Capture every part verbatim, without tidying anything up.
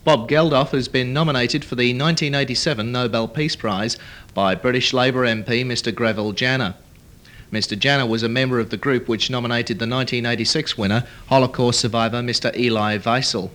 Bob Geldof has been nominated for the nineteen eighty-seven Nobel Peace Prize by British Labour M P Mister Greville Janner. Mister Janner was a member of the group which nominated the nineteen eighty-six winner, Holocaust survivor Mister Elie Wiesel.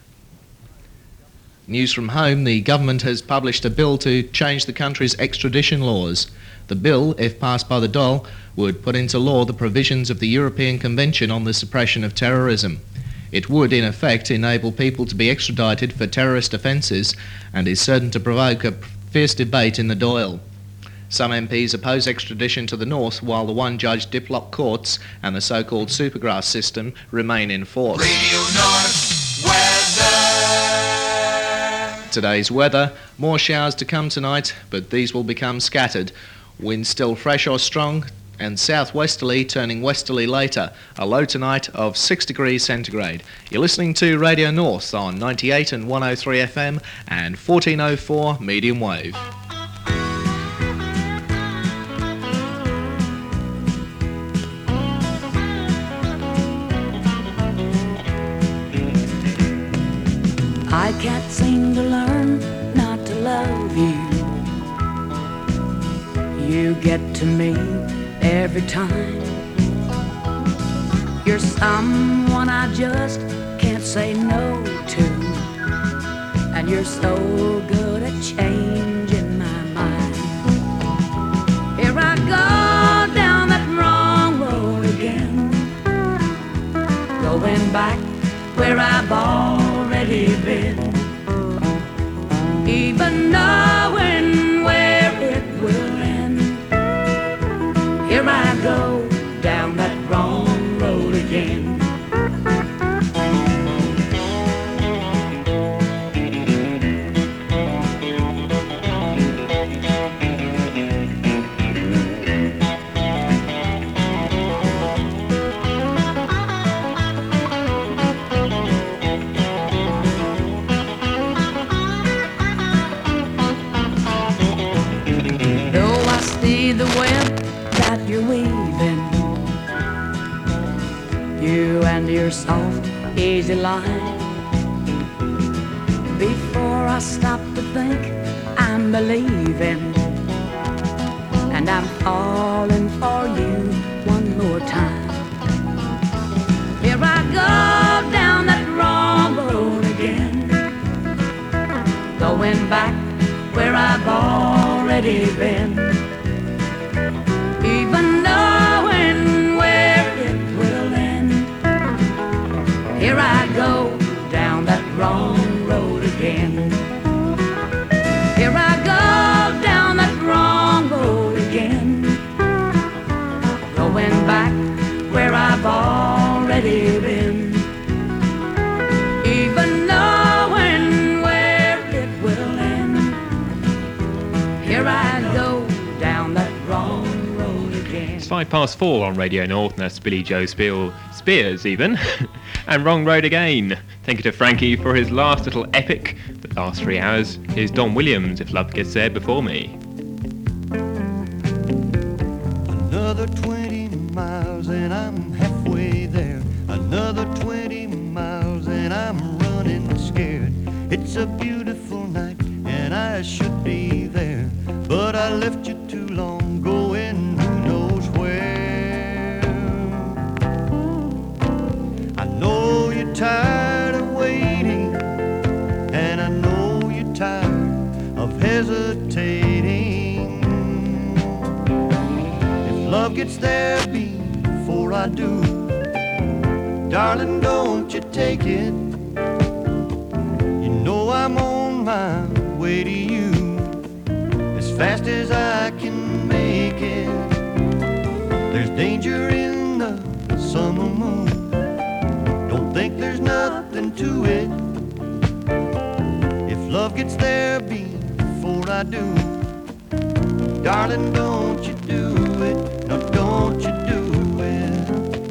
News from home, the government has published a bill to change the country's extradition laws. The bill, if passed by the Dáil, would put into law the provisions of the European Convention on the Suppression of Terrorism. It would, in effect, enable people to be extradited for terrorist offences and is certain to provoke a fierce debate in the Dáil. Some M Ps oppose extradition to the north, while the one-judge Diplock courts and the so-called Supergrass system remain in force. Radio North weather. Today's weather, more showers to come tonight, but these will become scattered. Winds still fresh or strong, and southwesterly turning westerly later. A low tonight of six degrees centigrade. You're listening to Radio North on ninety-eight and one oh three F M and fourteen oh four medium wave. I can't seem to learn not to love you. You get to me every time. You're someone I just can't say no to, and you're so good at changing my mind. Here I go down that wrong road again, going back where I've already been, even knowing where it will end. Here I go down that wrong road again. Though I see the web that you're weaving, you and your soft, easy line. Before I stop to think, I'm believing, and I'm falling for you one more time. Here I go down that wrong road again, going back where I've already been, even knowing where it will end. Here I go down that wrong road again. Here I go down that wrong road again, going back where I've already been, even knowing where it will end. Here I go down that wrong road again. It's five past four on Radio North, and that's Billy Joe Spiel, Spears even, and Wrong Road Again. Thank you to Frankie for his last little epic. The last three hours is Don Williams, If Love Gets There Before Me. Another twenty miles and I'm halfway there. Another twenty miles and I'm running scared. It's a beautiful night and I should be there, but I left you too long going who knows where. I know you're tired of waiting, and I know you're tired of hesitating. If love gets there before I do, darling, don't you take it. You know I'm on my way to you as fast as I can make it. There's danger in the summer moon, don't think there's nothing to it. If love gets there before I do, darling, don't you do it. No, don't you do it.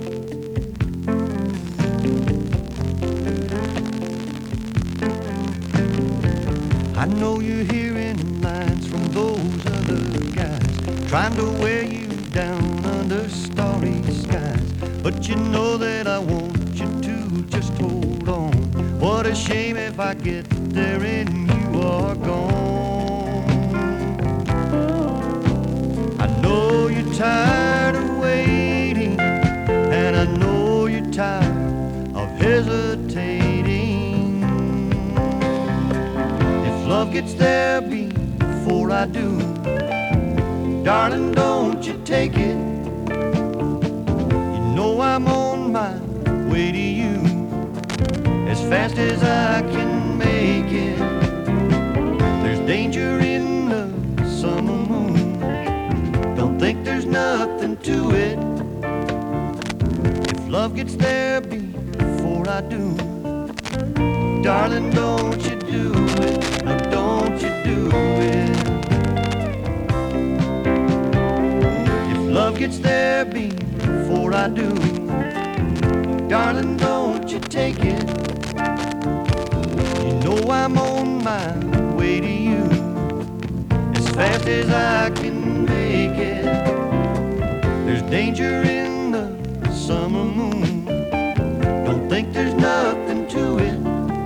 I know you're hearing lines from those other guys trying to wear you down under starry skies, but you know that I want you to just hold on. What what a shame if I get there and you are gone. I know you're tired of waiting, and I know you're tired of hesitating. If love gets there before I do, darling, don't you take it. You know I'm on my way to you as fast as I can make it. There's danger in the summer moon. Don't think there's nothing to it. If love gets there before I do, darling, don't you do it. No, don't you do it. If love gets there before I do, darling, don't you take it. You know I'm on my way to you as fast as I can make it. There's danger in the summer moon. Don't think there's nothing to it.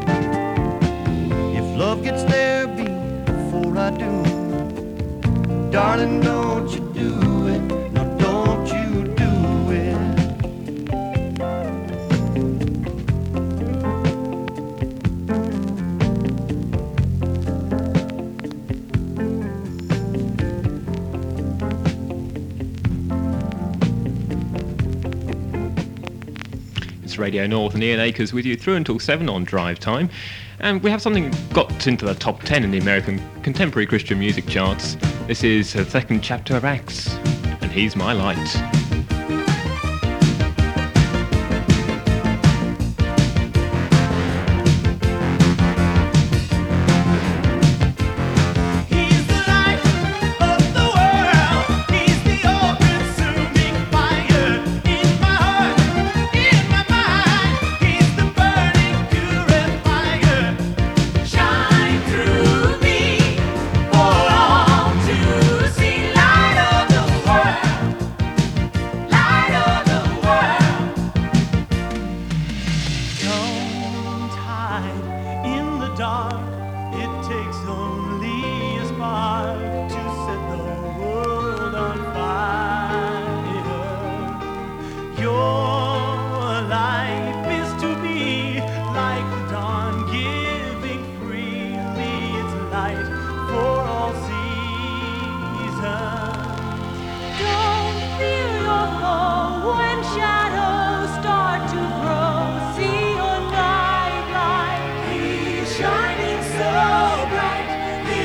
If love gets there before I do, darling, don't you do it. No, don't you do it. It's Radio North and Ian Akers with you through until seven on Drive Time. And we have something that got into the top ten in the American contemporary Christian music charts. This is the second chapter of Acts, and He's My Light. Shining so bright,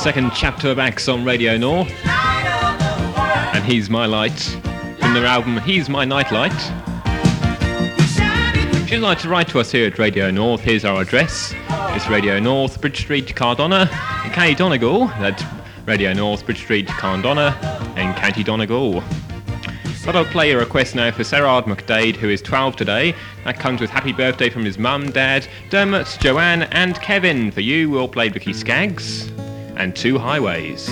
second chapter of Axe on Radio North. And He's My Light from their album He's My Nightlight. If you'd like to write to us here at Radio North, here's our address. It's Radio North, Bridge Street, Cardonna, in County Donegal. That's Radio North, Bridge Street, Cardonna, in County Donegal. But I'll play a request now for Serard McDade, who is twelve today. That comes with happy birthday from his mum, dad, Dermot, Joanne and Kevin. For you, we'll play Vicky Skaggs and Two Highways.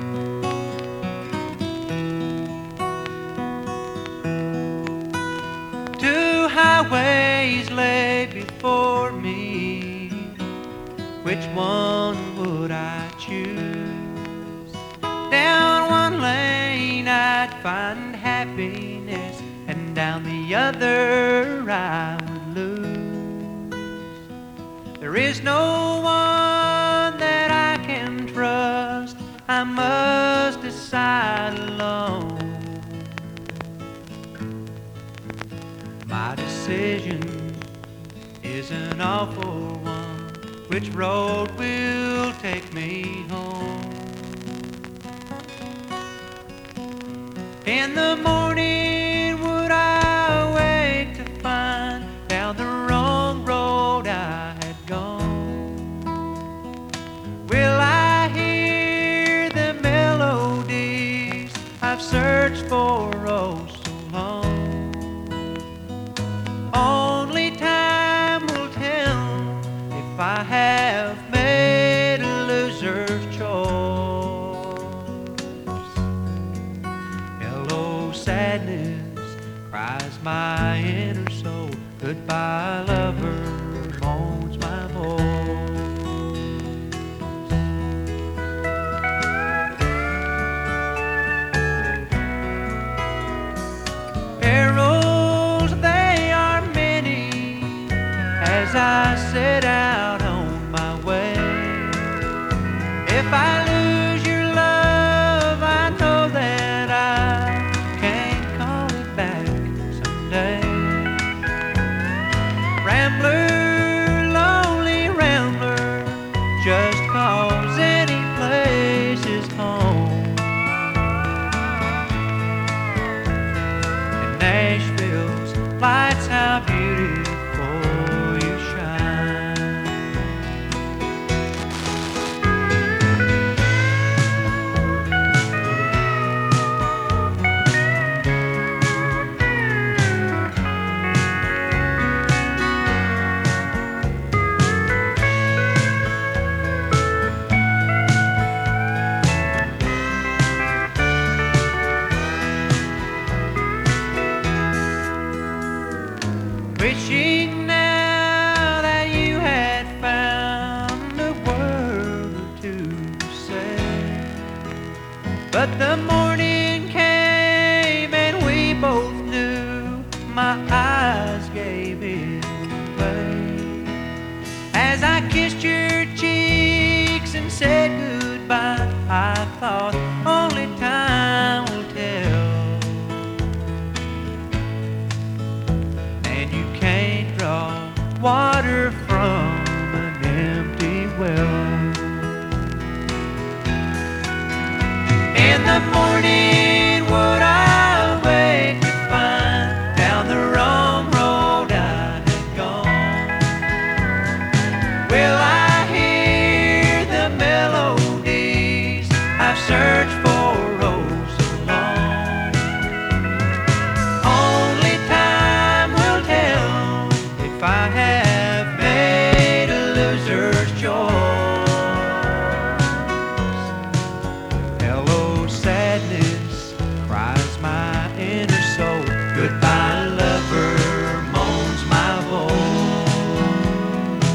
Two highways lay before me. Which one would I choose? Down one lane I'd find happiness, and down the other I would lose. There is no one that I can trust. I must decide alone. My decision is an awful one. Which road will take me home? In the morning would I wake to find down the wrong road I had gone? Will I hear the melodies I've searched for oh so long? Only time will tell if I have made a loser's choice. Hello, sadness, cries my inner soul. Goodbye, lover, moans my voice. Perils, they are many as I set out on my way. If I lose your love, I know that I can't call it back someday. Rambler, lonely rambler, just cause any place is home. And Nashville's lights, how beautiful you shine. Wishing now that you had found a word or two to say. But the morning came and we both knew my eyes gave it away. As I kissed your cheeks and said goodbye, I thought only time will tell. And you can't draw water from an empty well. In the morning would I wake to find down the wrong road I had gone? Will I hear the melodies I've searched for oh so long? Only time will tell if I have made a loser's choice. Hello, sadness, cries my inner soul. Goodbye, lover, moans my voice.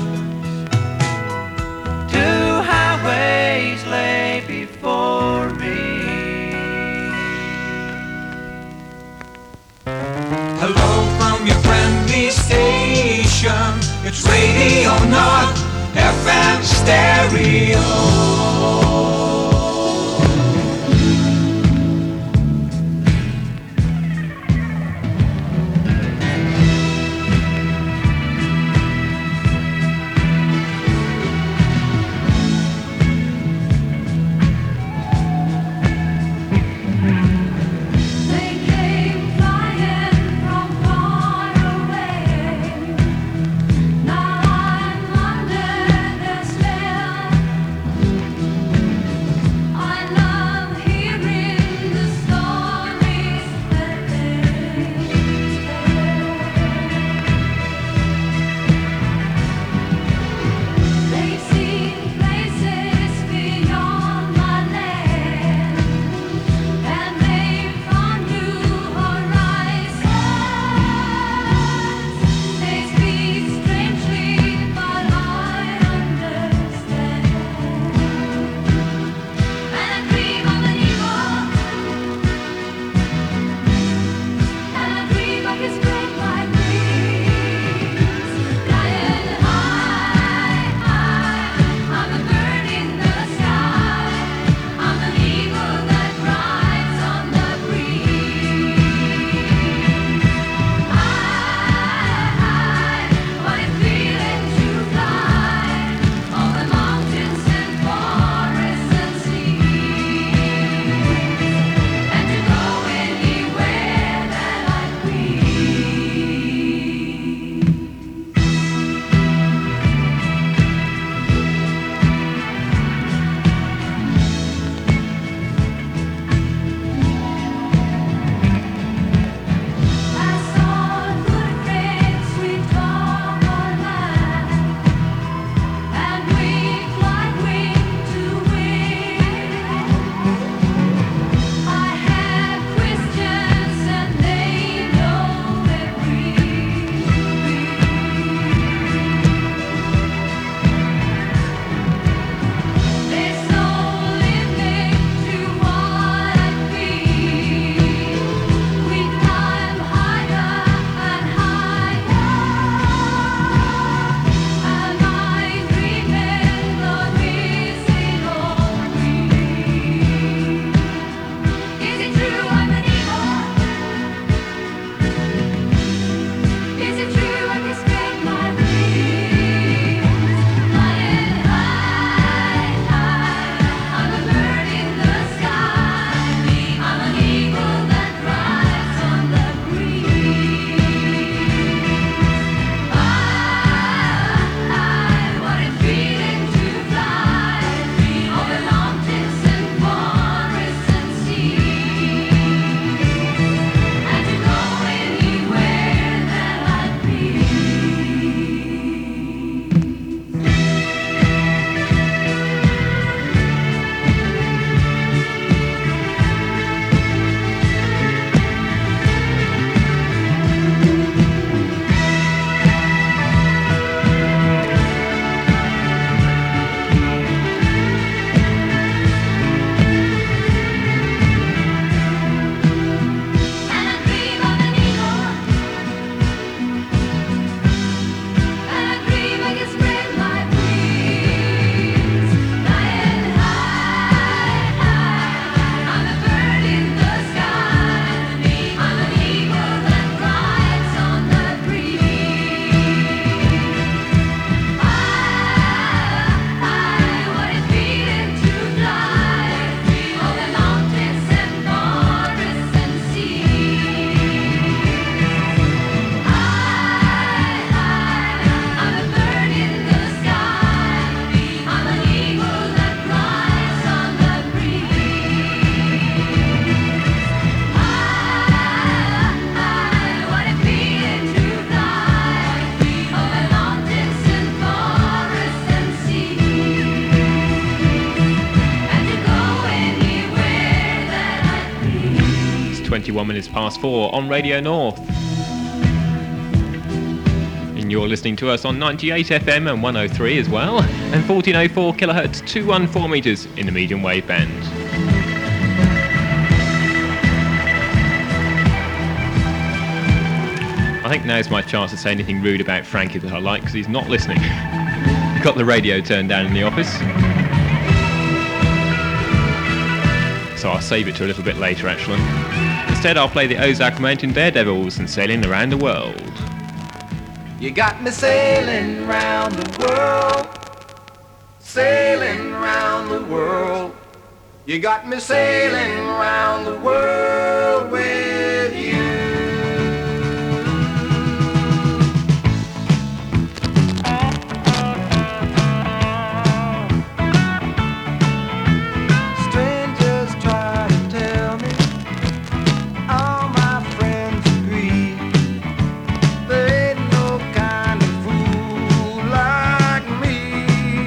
Two highways lay before me. Hello from your friendly station. It's Radio North, F M stereo. twenty-one minutes past four on Radio North. And you're listening to us on ninety-eight F M and one oh three as well, and fourteen oh four kilohertz, two hundred fourteen metres in the medium wave band. I think now's my chance to say anything rude about Frankie that I like, because he's not listening. He's got the radio turned down in the office. So I'll save it to a little bit later, actually. Instead, I'll play the Ozark Mountain Daredevils and Sailing Around the World. You got me sailing round the world, sailing round the world. You got me sailing round the world with you. Strangers try to tell me, all my friends agree, there ain't no kind of fool like me.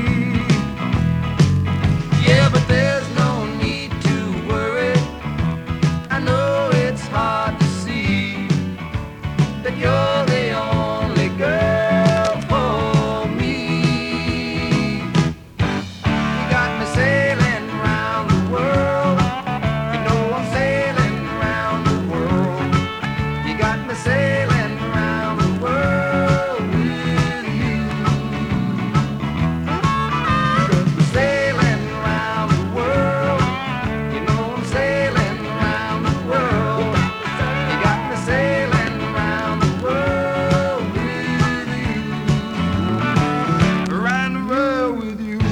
Yeah, but there's no need to worry. I know it's hard to see that you're the only girl for me. You got me sailing round the world. You know I'm sailing round the world. You got me sailing round the world with you. You got me sailing round the world. You know I'm sailing round the world. You got me sailing round the world with you. Around the world with you.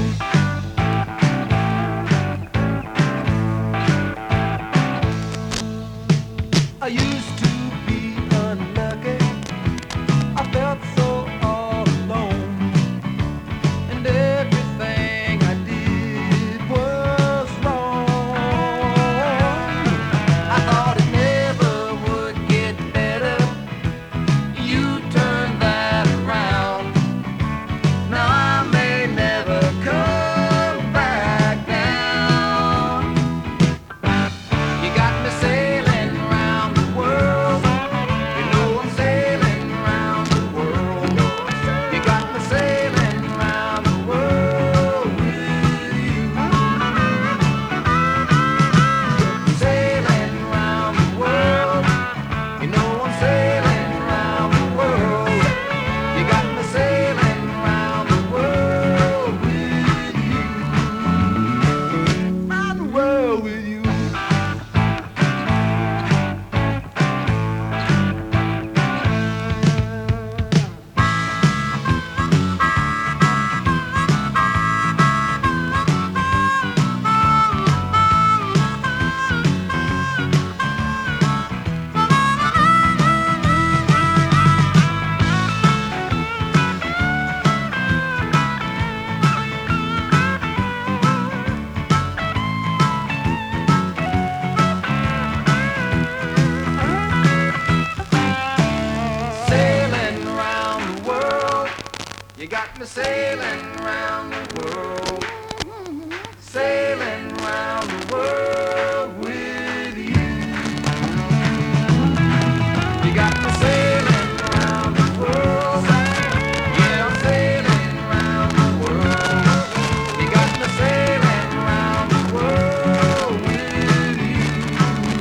I used to be unlucky. I felt so all alone, and everything I did was wrong. I thought it never would get better. You turned that around. Now I may never come back down. You got me sailing round the world. You know I'm sailing round the world. You got me sailing round the world with you. Sailing round the world. You know I'm sailing round the world. You got me sailing round the world with you. Round the world with you. Sailing round the world. You got me sailing round the world. Sailing round the world with you. You got me sailing round the world. Yeah, I'm sailing round the world. You got me sailing round the world with you.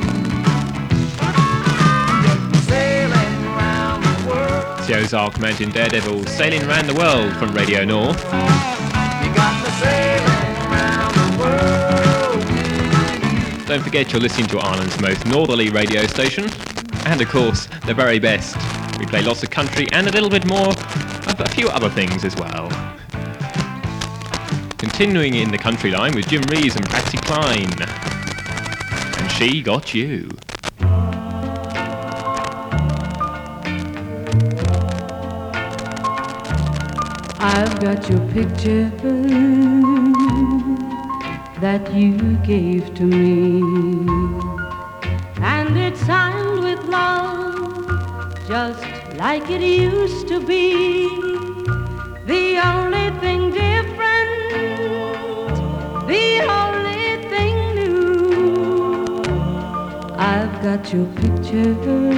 Sailing round the world. It's the Ozark Mountain Daredevils Sailing Around the World from Radio North. You got me sailing round the world with you. Don't forget you're listening to Ireland's most northerly radio station. And of course, the very best. We play lots of country and a little bit more of a few other things as well. Continuing in the country line with Jim Reeves and Patsy Cline. And She Got You. I've got your picture that you gave to me, and it's signed with love, just like it used to be. The only thing different, the only thing new, I've got your picture,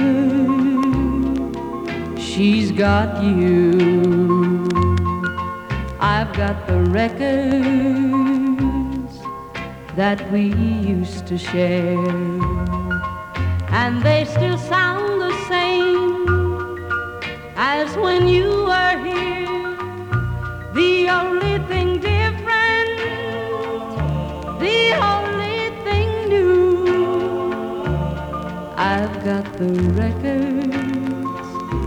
she's got you. I've got the records that we used to share, and they still sound the same as when you were here. The only thing different, the only thing new, I've got the records,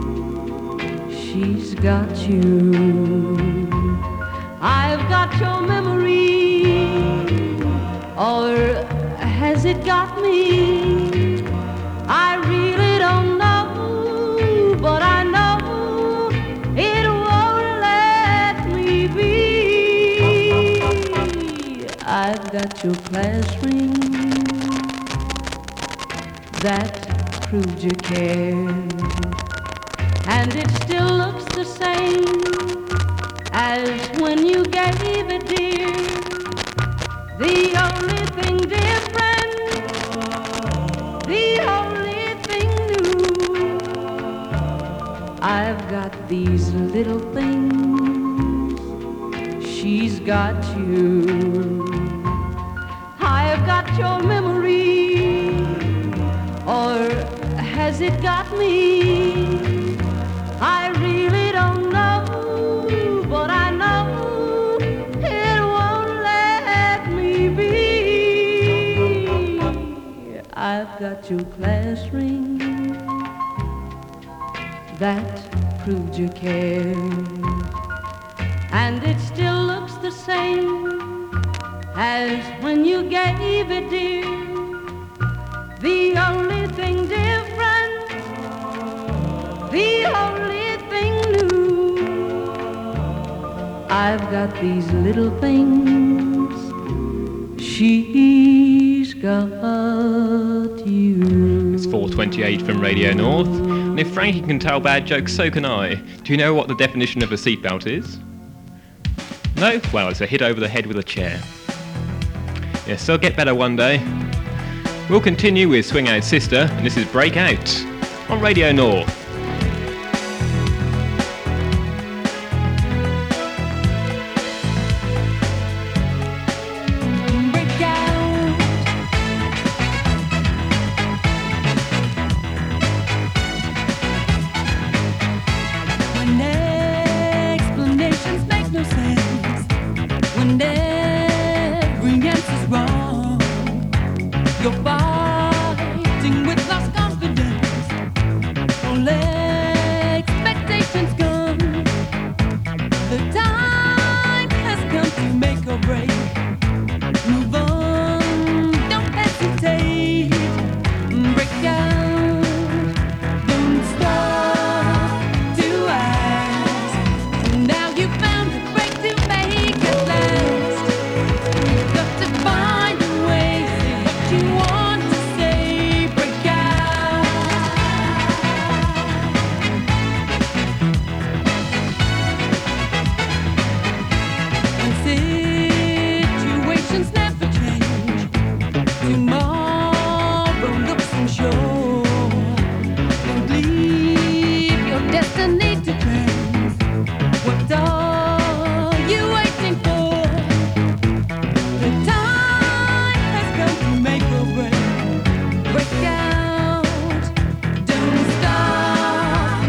she's got you. I've got your memory, or has it got me? I really don't know, but I know it won't let me be. I've got your class ring that proved you cared, and it still looks the same as when you gave it, dear. The only thing different, the only thing new, I've got these little things, she's got you. I've got your memory, or has it got me? I really don't know, but I know it won't let me be. I've got your class ring that proved you cared, and it still looks the same as when you gave it, dear. The only thing different, the only thing new, I've got these little things, she's got you. It's four twenty-eight from Radio North, and if Frankie can tell bad jokes, so can I. Do you know what the definition of a seatbelt is? No? Well, it's a hit over the head with a chair. Yes, they'll get better one day. We'll continue with Swing Out Sister, and this is Break Out on Radio North.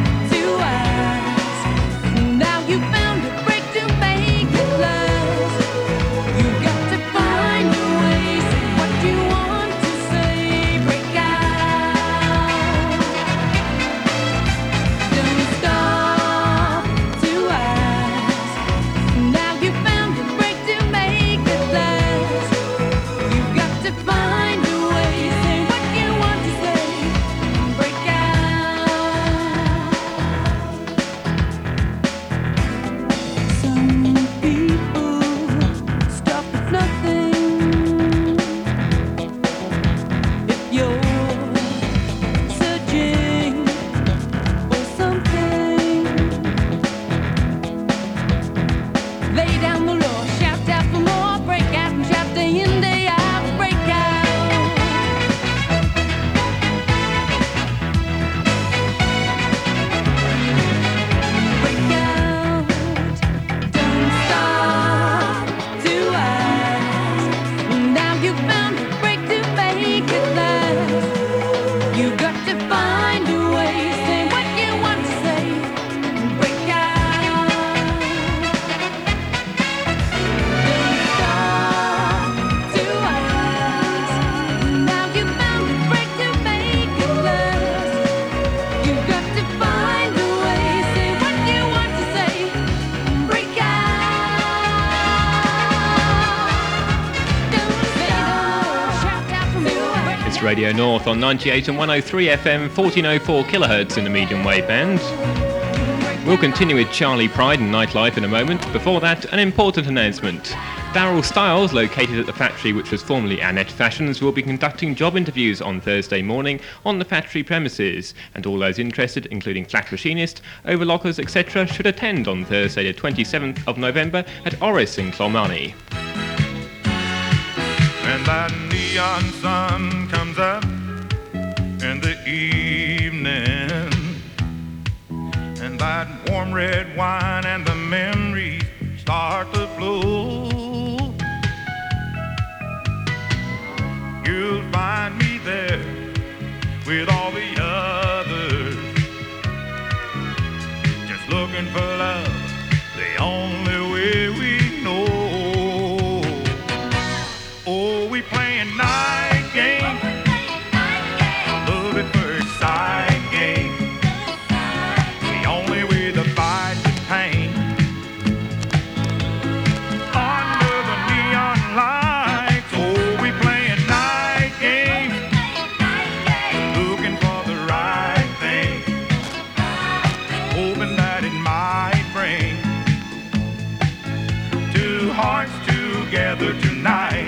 Now you found a break to make it last. Radio North on ninety-eight and one oh three F M, fourteen oh four kilohertz in the medium wave band. We'll continue with Charlie Pride and nightlife in a moment. Before that, an important announcement. Darryl Styles, located at the factory which was formerly Annette Fashions, will be conducting job interviews on Thursday morning on the factory premises, and all those interested, including flat machinists, overlockers, et cetera, should attend on Thursday the twenty-seventh of November at Oris in Clonmany. When that neon sun comes up in the evening, and that warm red wine and the memories start to flow, you'll find me there with all the others, just looking for love the only way we know. Oh, we playing night games, love at first sight games, the only way to fight the pain. Under the neon lights, oh, we playing night games, looking for the right thing, hoping that it might bring two hearts together tonight.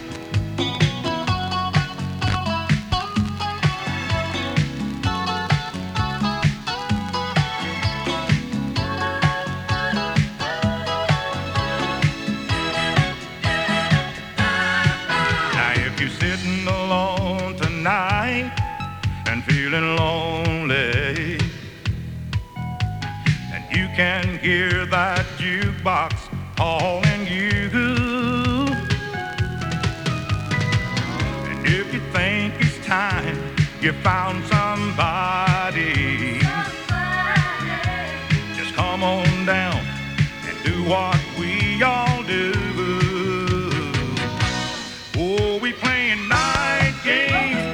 Feeling lonely, and you can hear that jukebox calling you, and if you think it's time you found somebody, just come on down and do what we all do. Oh, we playing night games,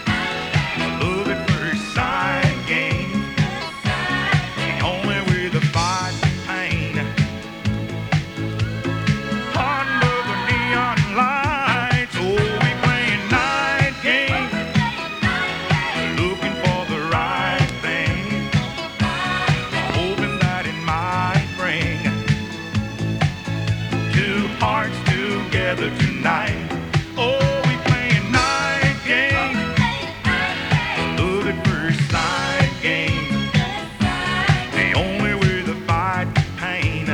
tonight. Oh, we playing night games, love at first sight games, the only way to fight pain.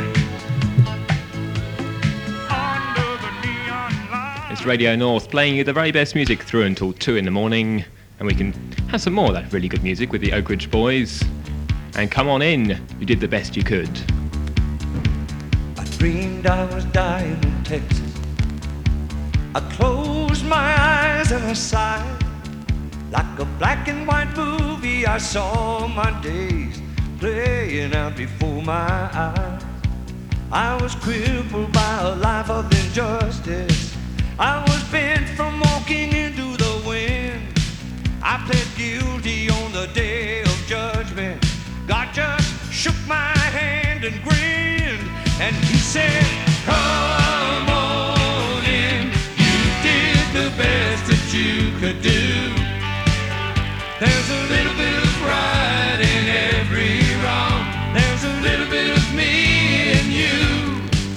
Under the neon light. It's Radio North playing you the very best music through until two in the morning, and we can have some more of that really good music with the Oak Ridge Boys. And come on in, you did the best you could. I dreamed I was dying in Texas. I closed my eyes and I sighed. Like a black and white movie, I saw my days playing out before my eyes. I was crippled by a life of injustice. I was bent from walking into the wind. I pled guilty on the day of judgment. God just shook my hand and grinned, and he said, come on in. The best that you could do. There's a little bit of pride in every wrong. There's a little bit of me and you.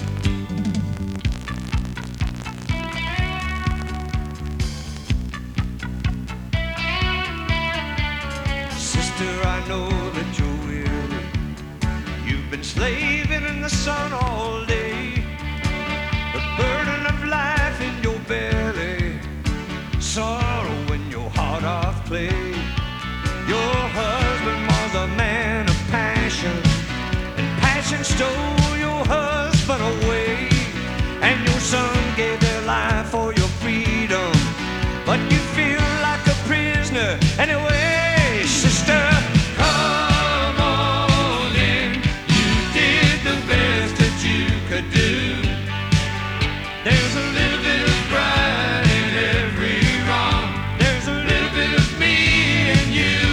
Sister, I know that you're weary. You've been slaving in the sun all day. The burden of life in your belly, sorrow in your heart of clay. Your husband was a man of passion, and passion stole your husband away. And your son gave their life for your freedom, but you feel like a prisoner anyway. Sister, come on in. You did the best that you could do. There's a little bit of pride in every wrong. There's a little bit of me and you.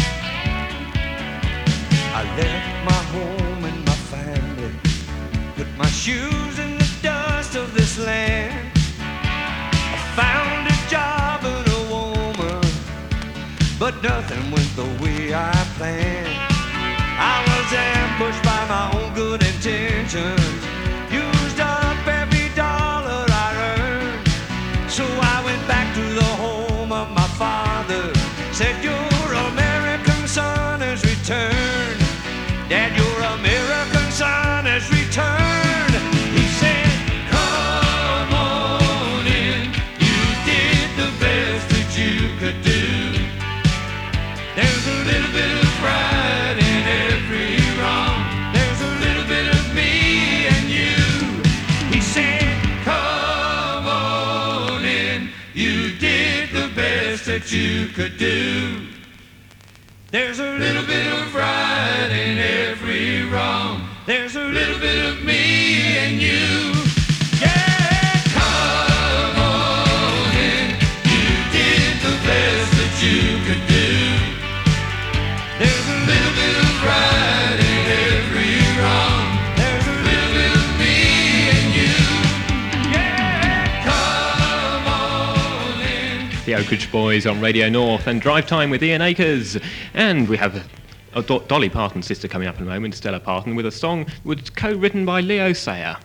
I left my home and my family, put my shoes in the dust of this land. I found a job and a woman, but nothing went the way I planned. I was ambushed by my own good intentions, used up every dollar I earned. So I went back to the home of my father, said, your American son has returned. Dad, your American son has returned. He said, come on in, you did the best that you could do. There's a little bit of pride in every wrong. There's a little bit of me and you. He said, come on in, you did the best that you could do. There's a little bit of pride in every wrong. There's a little bit of me and you. Yeah, come on in, you did the best that you could do. There's a little bit of pride in every wrong. There's a little bit of me and you. Yeah, come on in. The Oak Ridge Boys on Radio North and Drive Time with Ian Akers. And we have a Do- Dolly Parton's sister coming up in a moment, Stella Parton, with a song that was co-written by Leo Sayer.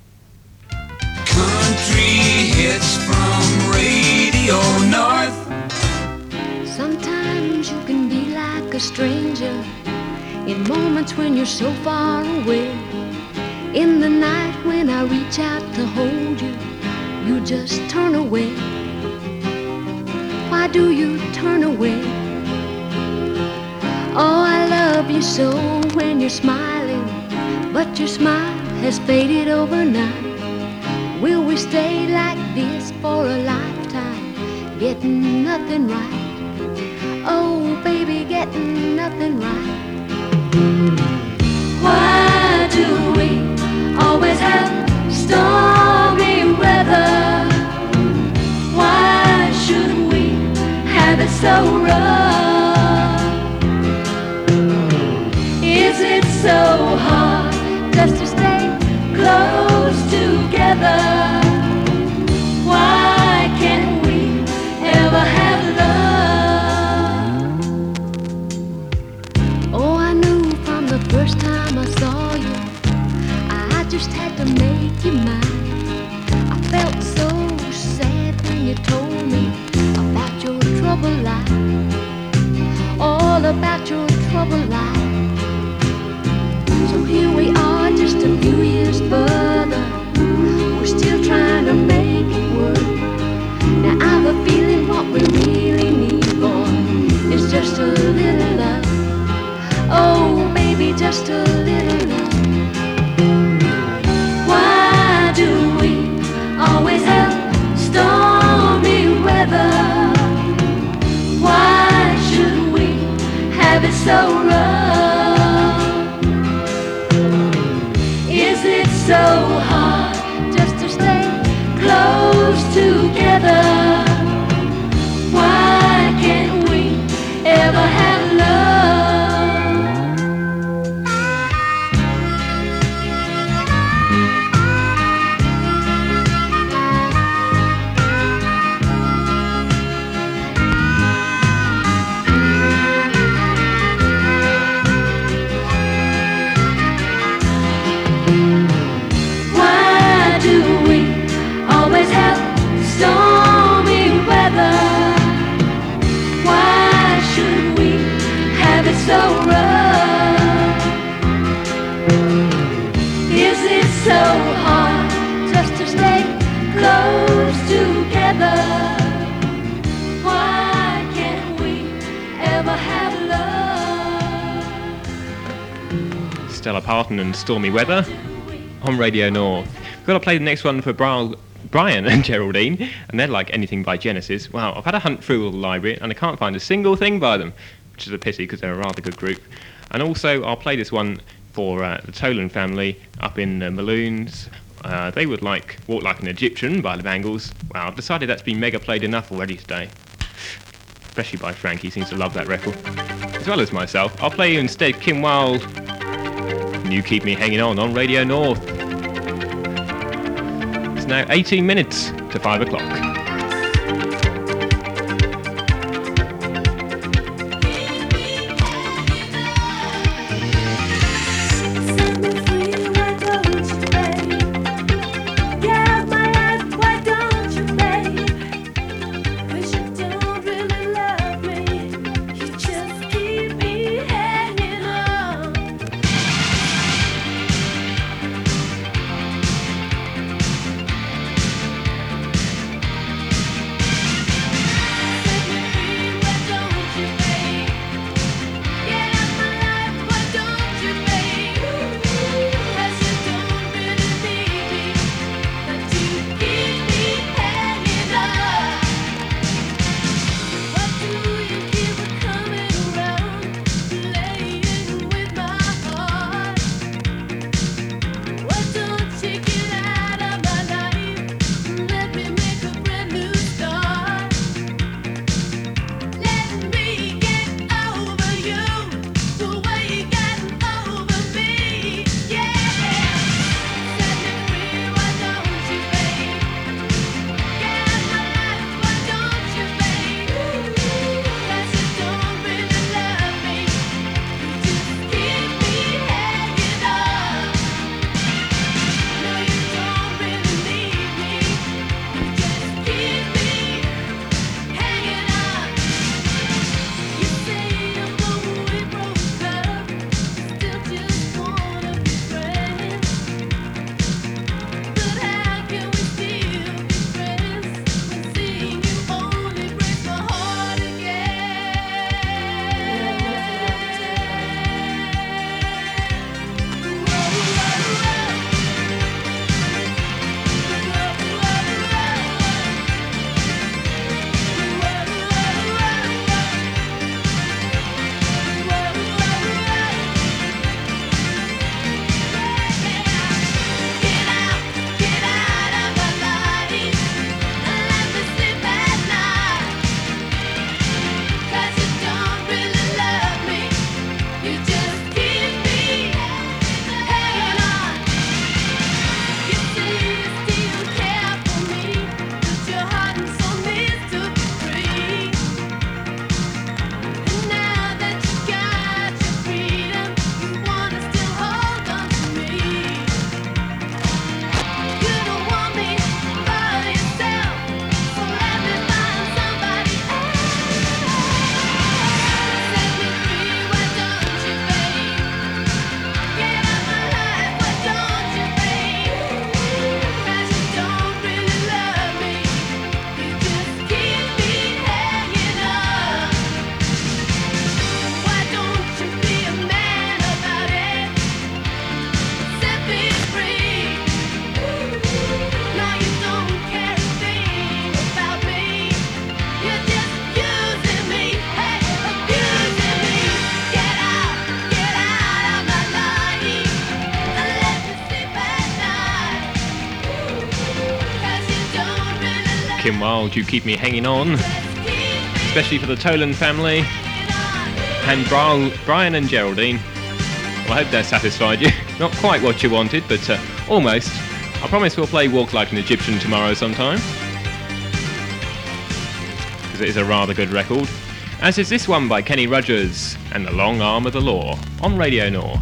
Country hits from Radio North. Sometimes you can be like a stranger in moments when you're so far away. In the night when I reach out to hold you, you just turn away. Why do you turn away? Oh, I love you so when you're smiling, but your smile has faded overnight. Will we stay like this for a lifetime, getting nothing right? Oh, baby, getting nothing right. Why do we always have stormy weather? Why should we have it so rough? Is it so hard just to stay close together? Why can't we ever have love? Oh, I knew from the first time I saw you, I just had to make you mine. I felt so sad when you told me about your troubled life, all about your troubled life. So here we are, just a few years further, we're still trying to make it work. Now I have a feeling what we really need, boy, is just a little love. Oh, baby, just a little love. Why do we always have stormy weather? Why should we have it so rough? Is it so hard just to stay close together? Why can't we ever have love? Why do we always have stormy weather? Why should we have it so rough? Is it so hard just to stay close together? Why can't we ever have love? Stella Parton and Stormy Weather on Radio North. We've got to play the next one for Bri- Brian and Geraldine, and they're like anything by Genesis. Wow, I've had a hunt through all the library and I can't find a single thing by them, which is a pity because they're a rather good group. And also I'll play this one for uh, the Tolan family up in uh, Maloons. Uh, they would like Walk Like an Egyptian by the Bangles. Wow, I've decided that's been mega played enough already today. Especially by Frank, he seems to love that record. As well as myself, I'll play you instead Kim Wilde, and You Keep Me Hanging On on Radio North. now eighteen minutes to five o'clock. Kim Wilde, You Keep Me Hanging On, especially for the Tolan family, and Brian and Geraldine. Well, I hope that satisfied you. Not quite what you wanted, but uh, almost. I promise we'll play Walk Like an Egyptian tomorrow sometime, because it is a rather good record, as is this one by Kenny Rogers and The Long Arm of the Law on Radio North.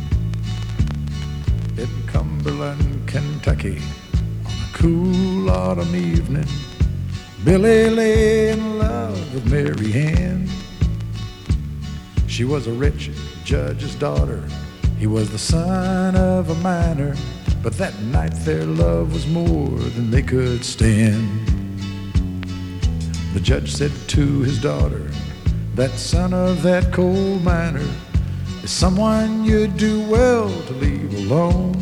In Cumberland, Kentucky, on a cool autumn evening, Billy lay in love with Mary Ann. She was a rich judge's daughter. He was the son of a miner, but that night their love was more than they could stand. The judge said to his daughter, that son of that coal miner is someone you'd do well to leave alone.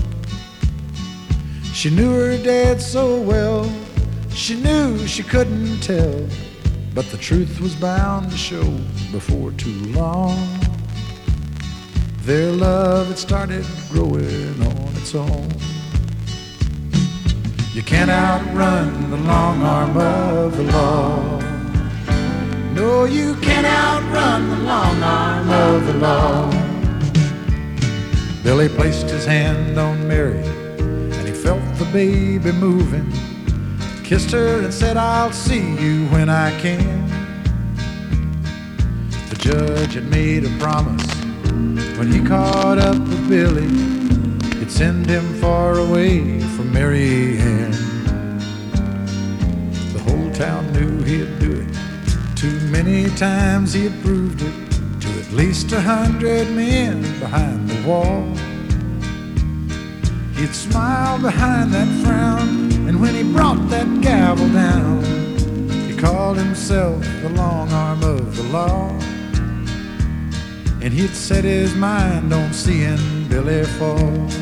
She knew her dad so well, she knew she couldn't tell, but the truth was bound to show before too long. Their love had started growing on its own. You can't outrun the long arm of the law. No, you can't outrun the long arm of the law. Billy placed his hand on Mary, and he felt the baby moving, kissed her and said, I'll see you when I can. The judge had made a promise when he caught up with Billy, he'd send him far away from Mary Ann. The whole town knew he'd do it. Too many times he had proved it to at least a hundred men behind the wall. He'd smile behind that frown, and when he brought that gavel down, he called himself the long arm of the law. And he'd set his mind on seeing Billy fall.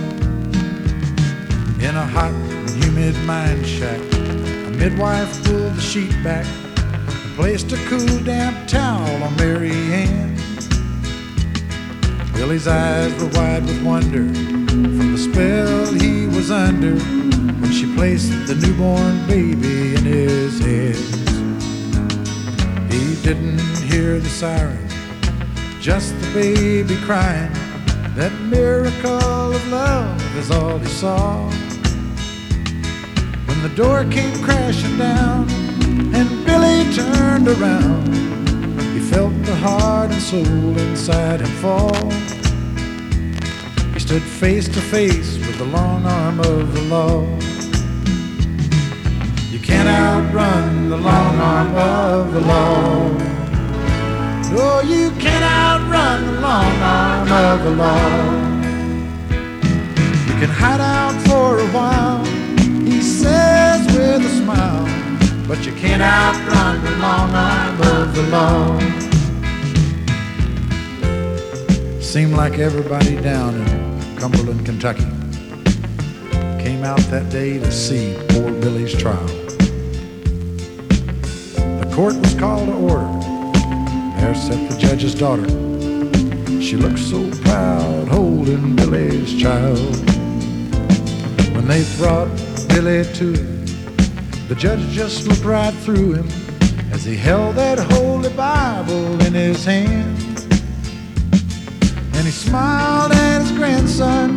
In a hot and humid mine shack, a midwife pulled the sheet back and placed a cool damp towel on Mary Ann. Billy's eyes were wide with wonder from the spell he was under when she placed the newborn baby in his hands. He didn't hear the siren, just the baby crying. That miracle of love is all he saw. When the door came crashing down and Billy turned around, he felt the heart and soul inside him fall. He stood face to face with the long arm of the law. You can't outrun the long arm of the law. No, you can't outrun the long arm of the law. You can hide out for a while, he says with a smile, but you can't outrun the long arm of the law. Seemed like everybody down in Cumberland, Kentucky came out that day to see poor Billy's trial. The court was called to order. There sat the judge's daughter. She looked so proud holding Billy's child. When they brought Billy to him, the judge just looked right through him as he held that holy Bible in his hand. And he smiled at his grandson